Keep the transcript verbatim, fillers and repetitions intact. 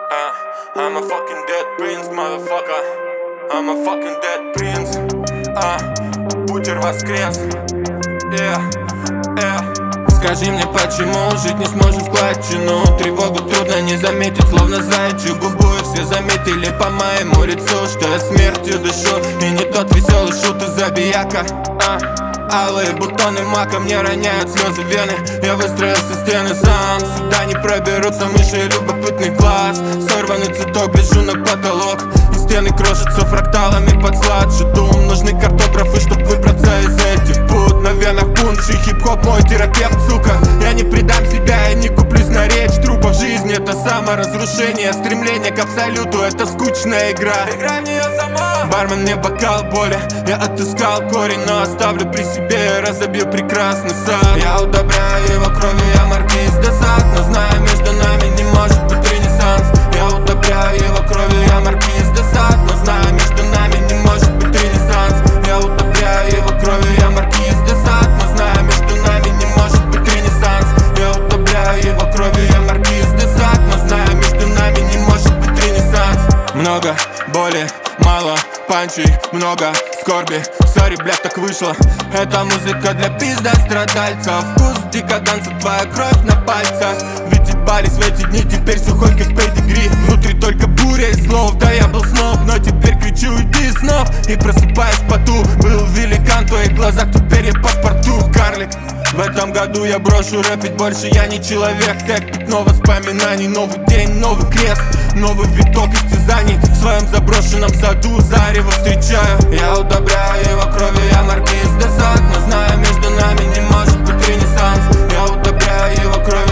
Uh, I'm a fucking dead prince, motherfucker. I'm a fucking dead prince. Uh, Бутер воскрес. Yeah, yeah. Скажи мне, почему жить не сможем в складчину? Тревогу трудно не заметить, словно заячью губу. И все заметили по моему лицу, что я смертью дышу. И не тот веселый шут из забияка. uh. Алые бутоны мака мне роняют слезы вены. Я выстроился стены сам, сюда не проберутся мыши любопытный глаз. Сорванный цветок, гляжу на потолок, и стены крошатся фракталами под сладший дум. Нужны картографы, чтоб выбраться из этих пут. На венах пунш и хип-хоп мой терапевт, сука. Я не предам себя, я не куплюсь на речь трупов. Жизнь это саморазрушение, стремление к абсолюту, это скучная игра. Играй в нее сама. Бармен мне бокал боли, я отыскал корень, но оставлю при себе, я разобью прекрасный сад. Я удобряю его кровью, я маркиз де Сад. Но знаю, между нами не может быть ренессанс. Я удобряю его кровью, я маркиз де Сад. Но знаю, между нами не может быть ренессанс. Я удобряю его кровью, я маркиз де Сад. Но знаю, между нами не может быть ренессанс. Я удобряю его кровью, я маркиз де Сад. Но знаю, между нами не может быть ренессанс. Много боли, мало панчей, много скорби. Сори, блядь, так вышло. Это музыка для пиздострадальцев. Вкус декаданса, твоя кровь на пальцах. Ведь ебались в эти дни, теперь сухой как педигри. Внутри только буря из слов, да я был сноб, но теперь кричу иди снов. И просыпаюсь в поту, был великан в твоих глазах, теперь я паспорту, карлик. В этом году я брошу рэп, ведь больше я не человек. Как пятно воспоминаний, новый день, новый крест, новый виток истязаний. В своем заброшенном саду зарево встречаю. Я удобряю его кровью, я маркиз де Сад. Но знаю, между нами не может быть ренессанс. Я удобряю его кровью,